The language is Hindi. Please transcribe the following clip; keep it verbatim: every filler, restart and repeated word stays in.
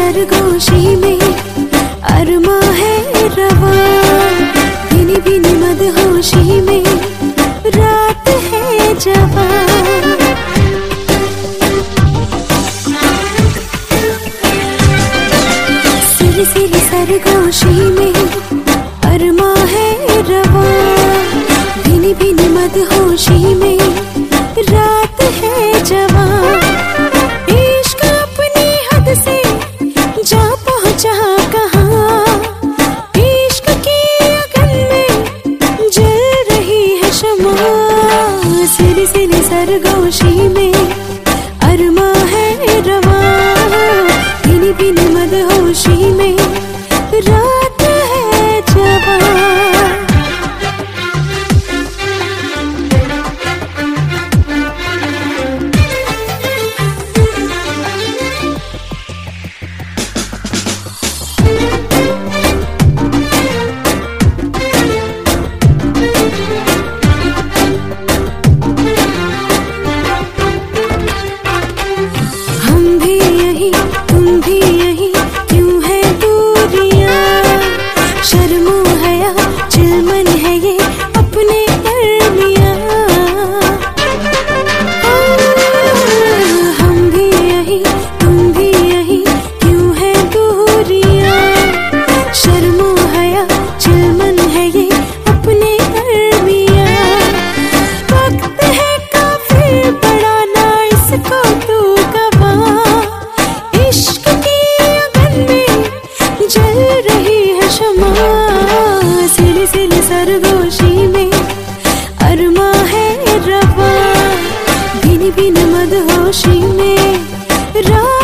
सरगोशी में अरमा है रवा, भिनी भिनी मदहोशी में रात है जवा। सिरी सिरी सरगोशी में अरमा है रवा, भिनी भिनी मदहोशी में रात है जवा। इश्क अपनी हद से जा पहुंचा कहाँ, इश्क की अगन में जल रही है शमा। सिरी सिरी सरगोशी में अरमा है रवा, भिनी भिनी मदहोशी में रात है जवा। तुम भी यही क्यों है दूरियां, शर्मो है या चिलमन है ये अपने दरमियां। हम भी यही तुम भी यही क्यों है दूरियां, शर्मो है या चिलमन है ये अपने दरमियां। वक्त है काफिर बढ़ाना इसको तू कबा, इश्क की अगन में जल रही है शमा। सिली सिली सरगोशी में अरमा है रवा, भिनी भिनी मदहोशी में रात